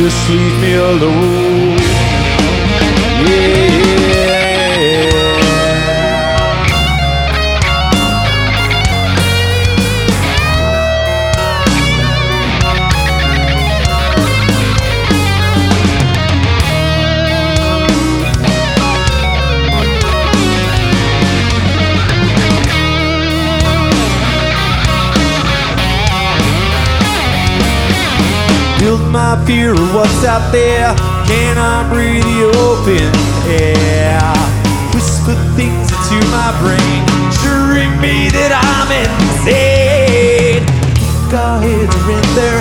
just leave me alone. Yeah. Build my fear of what's out there. Can I breathe the open air? Whisper things into my brain, assuring me that I'm insane. Our heads are in their